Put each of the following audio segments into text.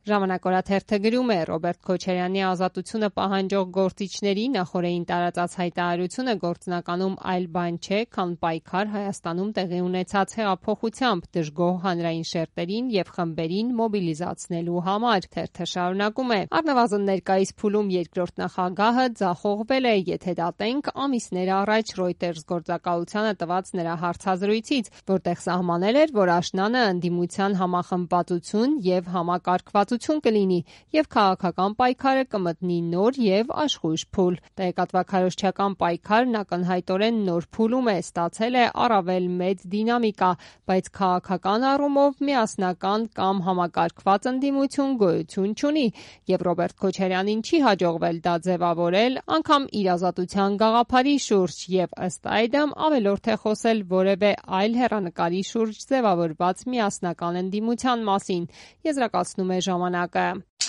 Ժամանակ օրաթերթը գրում է. Ռոբերտ Քոչարյանի ազատությունը պահանջող գործիչների նախօրեին տարածած հայտարարությունը գործնականում այլ բան չէ, քան պայքար Հայաստանում տեղի ունեցած հեղափոխությամբ դժգոհ հանրային շերտերին եւ խմբերին մոբիլիզացնելու համար։ Թերթը շարունակում է. առնվազն ներկայիս փուլում երկրորդ նախագահը ձախողվել է, եթե դատենք ամիսներ առաջ Reuters գործակալությանը տված նրա հարցազրույցից, որտեղ սահմանել էր, որ աշնանը ընդդիմության համախմբվածություն եւ համակարգվածություն կլինի եւ քաղաքական պայքարը կմտնի նոր եւ աշխույժ փուլ։ Տեղեկատվաքարոզչական պայքարն ակնհայտորեն նոր փուլում է, ստացել է առավել մեծ դինամիկա, բայց քաղաքական առումով միասնական կամ համակարգված ընդդիմություն գոյություն չունի եւ Ռոբերտ Քոչարյանին չի հաջողվել դա ձևավորել անգամ իր ազատության գաղափարի շուրջ եւ ըստ այդմ ավելորդ է խոսել որևէ այլ հեռանկարի շուրջ ձևավորված միասնական ընդդիմության մասին, եզրակացնում է ժամանակը։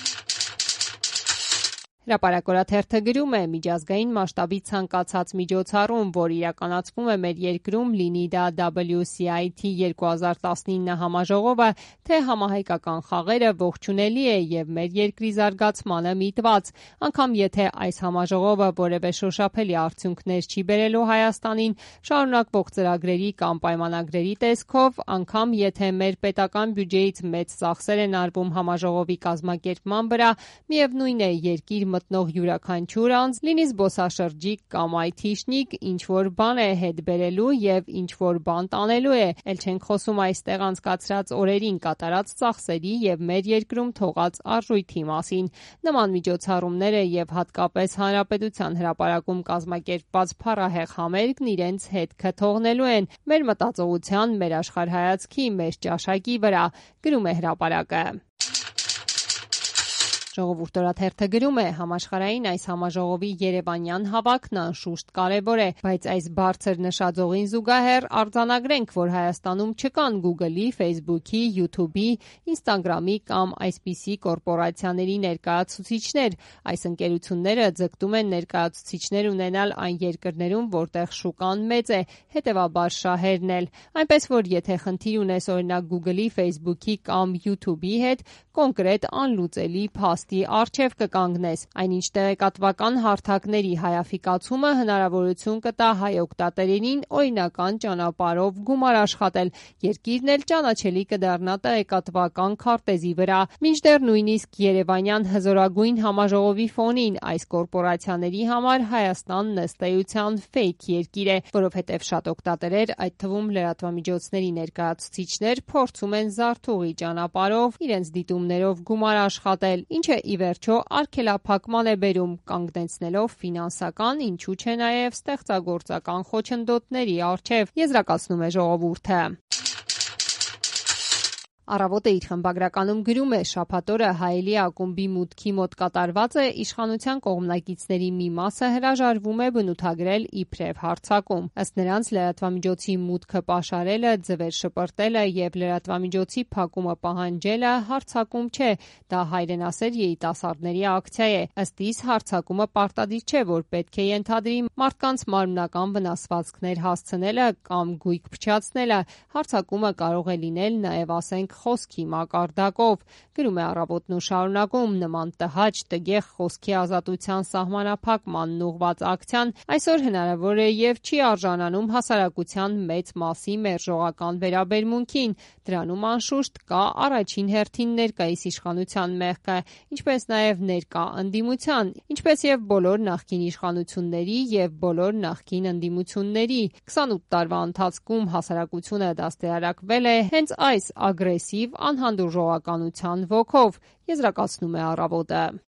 Հրապարակորաթերթը գրում է. միջազգային մասշտաբի ցանկացած միջոցառում, որ իրականացվում է մեր երկրում, լինի դա WCIT 2019 համաժողովը, թե համահայկական խաղերը, ողջունելի է եւ մեր երկրի զարգացմանը միտված, անգամ եթե այս համաժողովը որևէ շոշափելի արդյունքներ չի բերելու Հայաստանին, շարունակվող ծրագրերի կամ պայմանագրերի տեսքով, անգամ եթե մեր պետական բյուջեից մեծ ծախսեր են արվում համաժողովի կազմակերպման վրա, միևնույն է երկիր մտնող յուրաքանչյուր անձ, լինի զբոսաշրջիկ կամ այթիշնիկ, ինչ-որ բան է հետ բերելու եւ ինչ-որ բան տանելու է, ել չենք խոսում այստեղ անցկացրած օրերին կատարած ծախսերի եւ մեր երկրում թողած արժույթի մասին։ Նման միջոցառումները եւ հատկապես հանրապետության հրապարակում կազմակերպված փառահեղ համերգն իրենց հետքը թողնելու են մեր մտածողության, մեր աշխարհայացքի, մեր ճաշակի վրա, գրում է հրապարակը։ Ժողովուրդ օրաթերթը գրում է. համաշխարհային այս համաժողովի երևանյան հավաքն անշուշտ կարևոր է, բայց այս բարձր նշաձողին զուգահեռ արձանագրենք, որ Հայաստանում չկան Google-ի, Facebook-ի, YouTube-ի, Instagram-ի կամ այսպիսի կորպորացիաների ներկայացուցիչներ։ Այս ընկերությունները ձգտում են ներկայացուցիչներ ունենալ այն երկրներում, որտեղ շուկան մեծ է, հետևաբար շահերն էլ։ Այնպես որ եթե խնդիր ունես օրինակ Google-ի, Facebook-ի կամ YouTube-ի հետ, կոնկրետ անլուծելի փաստի առջև կկանգնես։ Այնինչ տեղեկատվական հարթակների հայաֆիկացումը հնարավորություն կտա հայ օգտատերերին օրինական ճանապարհով գումար աշխատել, երկիրն էլ ճանաչելի կդառնա տեղեկատվական քարտեզի վրա։ Մինչդեռ նույնիսկ երևանյան հզորագույն համաժողովի ֆոնին այս կորպորացիաների համար Հայաստանն ըստ էության ֆեյք երկիր է, որովհետև շատ օգտատերեր, այդ թվում լրատվամիջոցների ներկայացուցիչներ փորձում են զարթուղի ճանապարհով իրենց դիտումներով գումար աշխատել, ինչը ի վերջո արգելափակման է բերում, կանգնեցնելով ֆինանսական, ինչու չէ նաև ստեղծագործական խոչընդոտների առջև, եզրակացնում է ժողովուրդը։ Առավոտը իր խմբագրականում գրում է. շաբաթ օրը Հայելի ակումբի մուտքի մոտ կատարվածը իշխանության կողմնակիցների մի մասը հրաժարվում է բնութագրել իբրև հարձակում։ Ըստ նրանց լրատվամիջոցի մուտքը պաշարելը, ձվեր շպրտելը եւ լրատվամիջոցի փակումը պահանջելը հարձակում չէ, դա հայրենասեր երիտասարդների ակցիա է։ Ըստ իս հարձակումը պարտադիր չէ, որ պետք է ենթադրի մարդկանց մարմնական վնասվածքներ հասցնելը կամ գույք փչացնելը։ Հարձակումը կարող է լինել նաև ասենք խոսքի մակարդակով, գրում է Առավոտն ու շարունակում. նման տհաճ, տգեղ խոսքի ազատության սահմանափակմանն ուղղված ակցիան այսօր հնարավոր է եւ չի արժանանում հասարակության մեծ մասի մերժողական վերաբերմունքին, դրանում անշուշտ կա առաջին հերթին ներկայիս իշխանության մեղքը, ինչպես նաեւ ներկա ընդդիմության, ինչպես եւ բոլոր նախկին իշխանությունների եւ բոլոր նախկին ընդդիմությունների։ 28 տարվա ընթացքում հասարակությունը դաստիարակվել է հենց այս ագրեսիվ անհանդուրժողականության ոգով, եզրակացնում է Առավոտը։